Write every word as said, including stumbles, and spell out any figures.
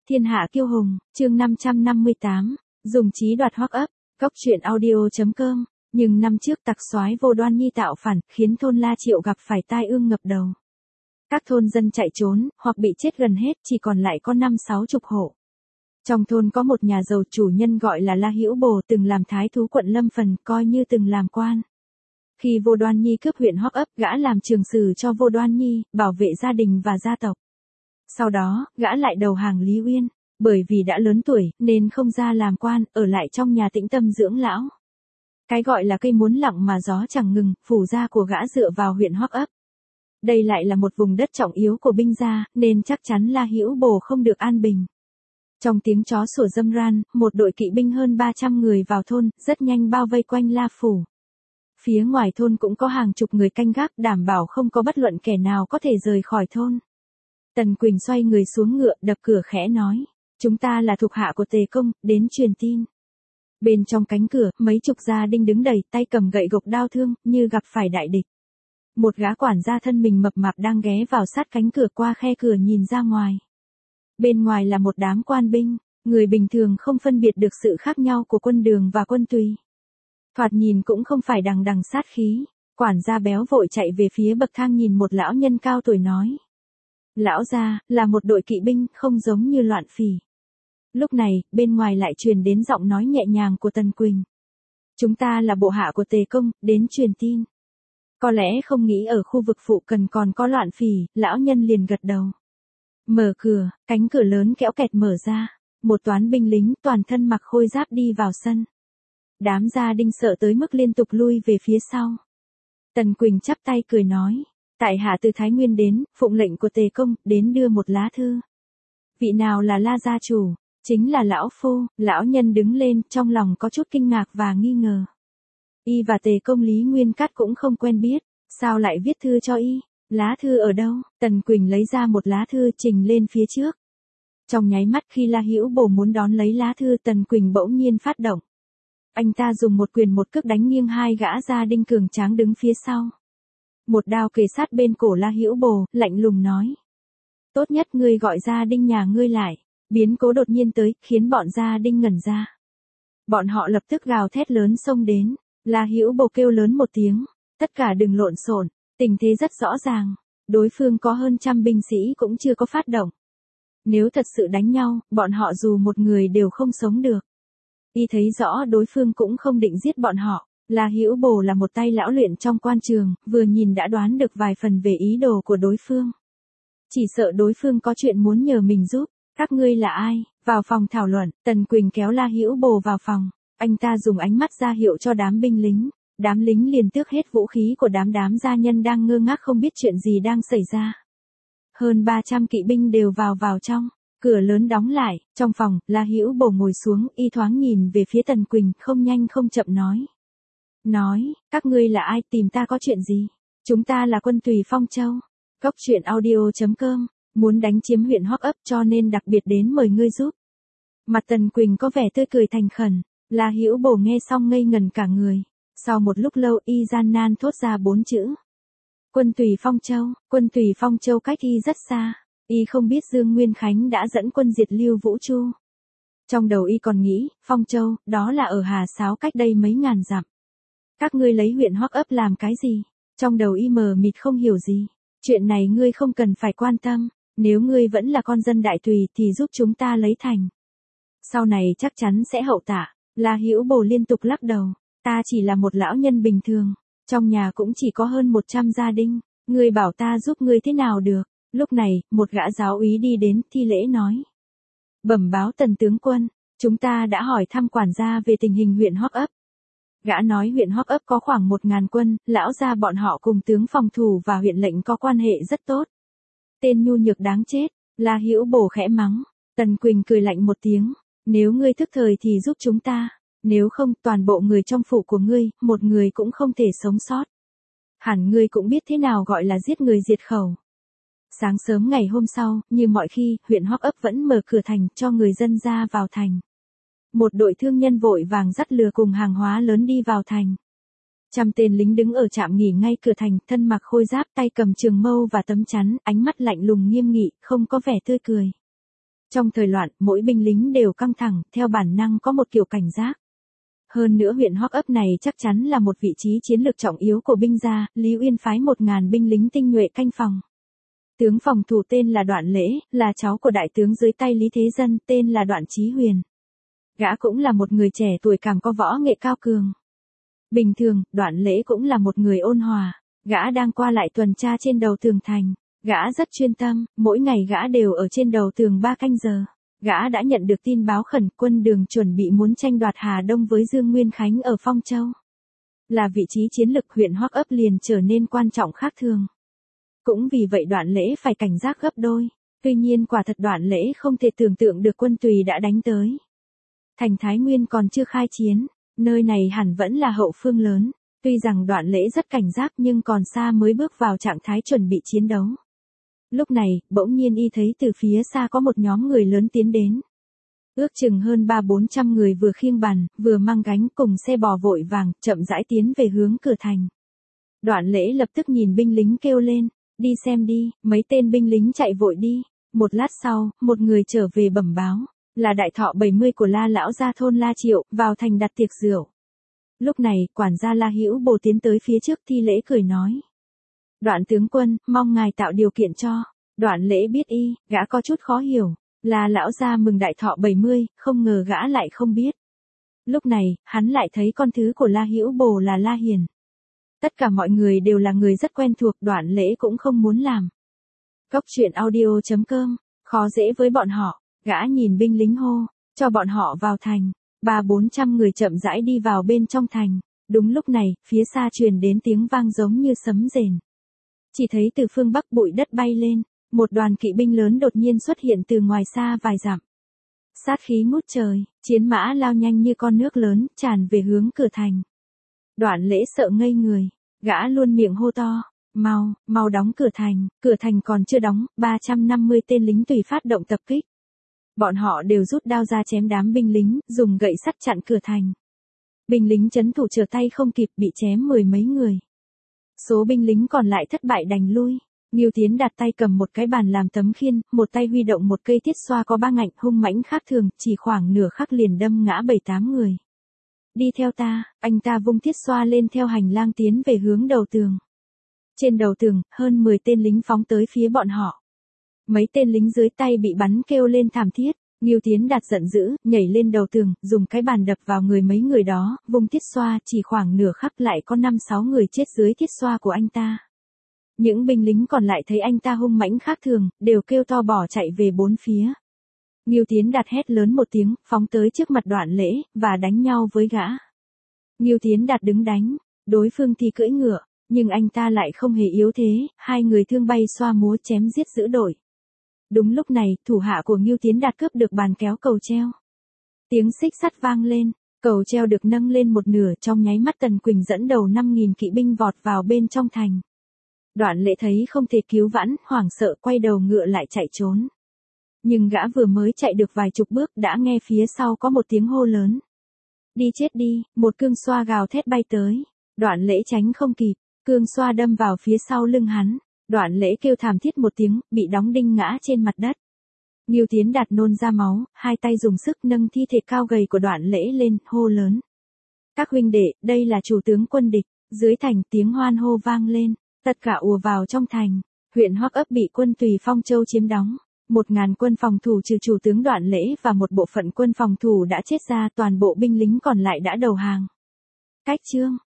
Thiên hạ kiêu hùng, chương năm trăm năm mươi tám, dùng trí đoạt hoắc ấp, góc truyện audio.com, nhưng năm trước tặc soái Vô Đoan Nhi tạo phản, khiến thôn La Triệu gặp phải tai ương ngập đầu. Các thôn dân chạy trốn, hoặc bị chết gần hết, chỉ còn lại có năm sáu chục hộ. Trong thôn có một nhà giàu chủ nhân gọi là La Hữu Bồ, từng làm thái thú quận Lâm Phần, coi như từng làm quan. Khi Vô Đoan Nhi cướp huyện hoắc ấp, gã làm trường sử cho Vô Đoan Nhi, bảo vệ gia đình và gia tộc. Sau đó, gã lại đầu hàng Lý Uyên, bởi vì đã lớn tuổi, nên không ra làm quan, ở lại trong nhà tĩnh tâm dưỡng lão. Cái gọi là cây muốn lặng mà gió chẳng ngừng, phủ gia của gã dựa vào huyện hoắc ấp. Đây lại là một vùng đất trọng yếu của binh gia, nên chắc chắn La Hữu Bồ không được an bình. Trong tiếng chó sủa râm ran, một đội kỵ binh hơn ba trăm người vào thôn, rất nhanh bao vây quanh La Phủ. Phía ngoài thôn cũng có hàng chục người canh gác, đảm bảo không có bất luận kẻ nào có thể rời khỏi thôn. Tần Quỳnh xoay người xuống ngựa, đập cửa khẽ nói, chúng ta là thuộc hạ của Tề Công, đến truyền tin. Bên trong cánh cửa, mấy chục gia đinh đứng đầy, tay cầm gậy gộc đao thương, như gặp phải đại địch. Một gã quản gia thân mình mập mạp đang ghé vào sát cánh cửa, qua khe cửa nhìn ra ngoài. Bên ngoài là một đám quan binh, người bình thường không phân biệt được sự khác nhau của quân đường và quân tùy. Thoạt nhìn cũng không phải đằng đằng sát khí. Quản gia béo vội chạy về phía bậc thang, nhìn một lão nhân cao tuổi nói. Lão gia, là một đội kỵ binh, không giống như loạn phỉ. Lúc này, bên ngoài lại truyền đến giọng nói nhẹ nhàng của Tần Quỳnh. Chúng ta là bộ hạ của Tề Công, đến truyền tin. Có lẽ không nghĩ ở khu vực phụ cận còn có loạn phỉ, lão nhân liền gật đầu. Mở cửa, cánh cửa lớn kéo kẹt mở ra. Một toán binh lính toàn thân mặc khôi giáp đi vào sân. Đám gia đinh sợ tới mức liên tục lui về phía sau. Tần Quỳnh chắp tay cười nói. Tại hạ từ Thái Nguyên đến, phụng lệnh của Tề Công, đến đưa một lá thư. Vị nào là La gia chủ? Chính là lão phu. Lão nhân đứng lên, trong lòng có chút kinh ngạc và nghi ngờ. Y và Tề Công Lý Nguyên Cát cũng không quen biết, sao lại viết thư cho y? Lá thư ở đâu? Tần Quỳnh lấy ra một lá thư trình lên phía trước. Trong nháy mắt khi La Hữu Bồ muốn đón lấy lá thư, Tần Quỳnh bỗng nhiên phát động. Anh ta dùng một quyền một cước đánh nghiêng hai gã gia đinh cường tráng đứng phía sau. Một đao kề sát bên cổ La Hữu Bồ, lạnh lùng nói. Tốt nhất ngươi gọi gia đinh nhà ngươi lại. Biến cố đột nhiên tới, khiến bọn gia đinh ngẩn ra. Bọn họ lập tức gào thét lớn xông đến. La Hữu Bồ kêu lớn một tiếng. Tất cả đừng lộn xộn, tình thế rất rõ ràng. Đối phương có hơn trăm binh sĩ cũng chưa có phát động. Nếu thật sự đánh nhau, bọn họ dù một người đều không sống được. Y thấy rõ đối phương cũng không định giết bọn họ. La Hữu Bồ là một tay lão luyện trong quan trường, vừa nhìn đã đoán được vài phần về ý đồ của đối phương. Chỉ sợ đối phương có chuyện muốn nhờ mình giúp. Các ngươi là ai? Vào phòng thảo luận, Tần Quỳnh kéo La Hữu Bồ vào phòng. Anh ta dùng ánh mắt ra hiệu cho đám binh lính. Đám lính liền tước hết vũ khí của đám đám gia nhân đang ngơ ngác không biết chuyện gì đang xảy ra. Hơn ba trăm kỵ binh đều vào vào trong. Cửa lớn đóng lại, trong phòng, La Hữu Bồ ngồi xuống, y thoáng nhìn về phía Tần Quỳnh, không nhanh không chậm nói. Nói, các ngươi là ai, tìm ta có chuyện gì? Chúng ta là quân tùy Phong Châu. Góc truyện audio.com, muốn đánh chiếm huyện hoắc ấp cho nên đặc biệt đến mời ngươi giúp. Mặt Tần Quỳnh có vẻ tươi cười thành khẩn, La Hữu Bồ nghe xong ngây ngần cả người. Sau một lúc lâu y gian nan thốt ra bốn chữ. Quân tùy Phong Châu, quân tùy Phong Châu cách y rất xa. Y không biết Dương Nguyên Khánh đã dẫn quân diệt Lưu Vũ Chu. Trong đầu y còn nghĩ, Phong Châu, đó là ở Hà Sáo cách đây mấy ngàn dặm. Các ngươi lấy huyện hoắc ấp làm cái gì? Trong đầu y mờ mịt không hiểu gì. Chuyện này ngươi không cần phải quan tâm. Nếu ngươi vẫn là con dân đại tùy thì giúp chúng ta lấy thành. Sau này chắc chắn sẽ hậu tạ. La Hữu Bồ liên tục lắc đầu. Ta chỉ là một lão nhân bình thường. Trong nhà cũng chỉ có hơn một trăm gia đinh. Ngươi bảo ta giúp ngươi thế nào được? Lúc này, một gã giáo úy đi đến, thi lễ nói. Bẩm báo Tần tướng quân, chúng ta đã hỏi thăm quản gia về tình hình huyện hoắc ấp. Gã nói huyện hoắc ấp có khoảng một ngàn quân, lão gia bọn họ cùng tướng phòng thủ và huyện lệnh có quan hệ rất tốt. Tên nhu nhược đáng chết, La Hữu Bồ khẽ mắng. Tần Quỳnh cười lạnh một tiếng, nếu ngươi thức thời thì giúp chúng ta, nếu không toàn bộ người trong phủ của ngươi, một người cũng không thể sống sót. Hẳn ngươi cũng biết thế nào gọi là giết người diệt khẩu. Sáng sớm ngày hôm sau, như mọi khi, huyện hoắc ấp vẫn mở cửa thành cho người dân ra vào thành. Một đội thương nhân vội vàng dắt lừa cùng hàng hóa lớn đi vào thành. Trăm tên lính đứng ở trạm nghỉ ngay cửa thành, thân mặc khôi giáp, tay cầm trường mâu và tấm chắn, ánh mắt lạnh lùng nghiêm nghị, không có vẻ tươi cười. Trong thời loạn, mỗi binh lính đều căng thẳng, theo bản năng có một kiểu cảnh giác. Hơn nữa huyện Hoắc ấp này chắc chắn là một vị trí chiến lược trọng yếu của binh gia, Lý Uyên phái một ngàn binh lính tinh nhuệ canh phòng. Tướng phòng thủ tên là Đoạn Lễ, là cháu của đại tướng dưới tay Lý Thế Dân, tên là Đoạn Chí Huyền. Gã cũng là một người trẻ tuổi càng có võ nghệ cao cường. Bình thường, Đoạn Lễ cũng là một người ôn hòa, gã đang qua lại tuần tra trên đầu tường thành. Gã rất chuyên tâm, mỗi ngày gã đều ở trên đầu tường ba canh giờ. Gã đã nhận được tin báo khẩn quân Đường chuẩn bị muốn tranh đoạt Hà Đông với Dương Nguyên Khánh ở Phong Châu. Là vị trí chiến lược huyện Hoắc ấp liền trở nên quan trọng khác thường. Cũng vì vậy Đoạn Lễ phải cảnh giác gấp đôi. Tuy nhiên quả thật Đoạn Lễ không thể tưởng tượng được quân Tùy đã đánh tới. Thành Thái Nguyên còn chưa khai chiến, nơi này hẳn vẫn là hậu phương lớn. Tuy rằng Đoạn Lễ rất cảnh giác nhưng còn xa mới bước vào trạng thái chuẩn bị chiến đấu. Lúc này, bỗng nhiên y thấy từ phía xa có một nhóm người lớn tiến đến. Ước chừng hơn ba bốn trăm người vừa khiêng bàn, vừa mang gánh cùng xe bò vội vàng, chậm rãi tiến về hướng cửa thành. Đoạn Lễ lập tức nhìn binh lính kêu lên, đi xem đi, mấy tên binh lính chạy vội đi. Một lát sau, một người trở về bẩm báo, là đại thọ bảy mươi của La lão gia thôn La Triệu, vào thành đặt tiệc rượu. Lúc này, quản gia La Hữu Bồ tiến tới phía trước thi lễ cười nói. Đoạn tướng quân, mong ngài tạo điều kiện cho. Đoạn Lễ biết y, gã có chút khó hiểu, là lão gia mừng đại thọ bảy mươi, không ngờ gã lại không biết. Lúc này, hắn lại thấy con thứ của La Hữu Bồ là La Hiền. Tất cả mọi người đều là người rất quen thuộc, Đoạn Lễ cũng không muốn làm. Cốc truyện audio chấm com, khó dễ với bọn họ, gã nhìn binh lính hô, cho bọn họ vào thành. Ba bốn trăm người chậm rãi đi vào bên trong thành. Đúng lúc này, phía xa truyền đến tiếng vang giống như sấm rền. Chỉ thấy từ phương bắc bụi đất bay lên, một đoàn kỵ binh lớn đột nhiên xuất hiện từ ngoài xa vài dặm. Sát khí ngút trời, chiến mã lao nhanh như con nước lớn, tràn về hướng cửa thành. Đoạn Lễ sợ ngây người, gã luôn miệng hô to, mau, mau đóng cửa thành, cửa thành còn chưa đóng, ba trăm năm mươi tên lính Tùy phát động tập kích. Bọn họ đều rút đao ra chém đám binh lính, dùng gậy sắt chặn cửa thành. Binh lính trấn thủ trở tay không kịp, bị chém mười mấy người. Số binh lính còn lại thất bại đành lui. Ngưu Tiến Đạt tay cầm một cái bàn làm tấm khiên, một tay huy động một cây thiết xoa có ba ngạnh hung mãnh khác thường, chỉ khoảng nửa khắc liền đâm ngã bảy tám người. Đi theo ta, anh ta vung thiết xoa lên theo hành lang tiến về hướng đầu tường. Trên đầu tường, hơn mười tên lính phóng tới phía bọn họ. Mấy tên lính dưới tay bị bắn kêu lên thảm thiết. Ngưu Tiến Đạt giận dữ, nhảy lên đầu tường, dùng cái bàn đập vào người mấy người đó, vung thiết xoa, chỉ khoảng nửa khắc lại có năm sáu người chết dưới thiết xoa của anh ta. Những binh lính còn lại thấy anh ta hung mãnh khác thường, đều kêu to bỏ chạy về bốn phía. Ngưu Tiến Đạt hét lớn một tiếng, phóng tới trước mặt Đoạn Lễ, và đánh nhau với gã. Ngưu Tiến Đạt đứng đánh, đối phương thì cưỡi ngựa, nhưng anh ta lại không hề yếu thế, hai người thương bay xoa múa chém giết dữ dội. Đúng lúc này, thủ hạ của Ngưu Tiến Đạt cướp được bàn kéo cầu treo. Tiếng xích sắt vang lên, cầu treo được nâng lên một nửa, trong nháy mắt Tần Quỳnh dẫn đầu năm nghìn kỵ binh vọt vào bên trong thành. Đoạn Lễ thấy không thể cứu vãn, hoảng sợ quay đầu ngựa lại chạy trốn. Nhưng gã vừa mới chạy được vài chục bước đã nghe phía sau có một tiếng hô lớn. Đi chết đi, một cương xoa gào thét bay tới. Đoạn Lễ tránh không kịp, cương xoa đâm vào phía sau lưng hắn. Đoạn Lễ kêu thảm thiết một tiếng, bị đóng đinh ngã trên mặt đất. Ngưu Tiến Đạt nôn ra máu, hai tay dùng sức nâng thi thể cao gầy của Đoạn Lễ lên, hô lớn. Các huynh đệ, đây là chủ tướng quân địch. Dưới thành tiếng hoan hô vang lên, tất cả ùa vào trong thành. Huyện Hoắc ấp bị quân Tùy Phong Châu chiếm đóng. Một ngàn quân phòng thủ trừ chủ tướng Đoạn Lễ và một bộ phận quân phòng thủ đã chết ra, toàn bộ binh lính còn lại đã đầu hàng. Cách chương